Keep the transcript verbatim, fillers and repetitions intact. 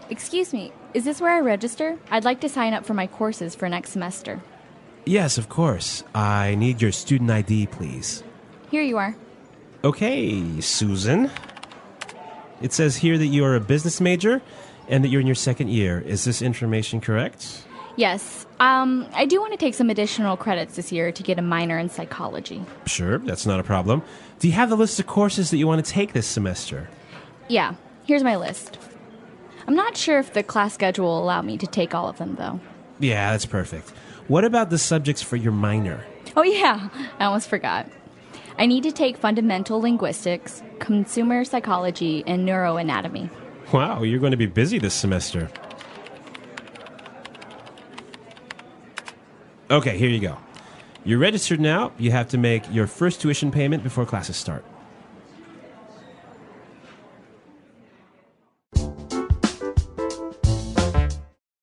Excuse me, is this where I register? I'd like to sign up for my courses for next semester. Yes, of course. I need your student I D, please. Here you are. Okay, Susan. It says here that you are a business major and that you're in your second year. Is this information correct? Yes. Um, I do want to take some additional credits this year to get a minor in psychology. Sure, that's not a problem. Do you have the list of courses that you want to take this semester? Yeah, here's my list. I'm not sure if the class schedule will allow me to take all of them, though. Yeah, that's perfect. What about the subjects for your minor? Oh, yeah, I almost forgot. I need to take fundamental linguistics, consumer psychology, and neuroanatomy. Wow, you're going to be busy this semester. Okay, here you go. You're registered now. You have to make your first tuition payment before classes start.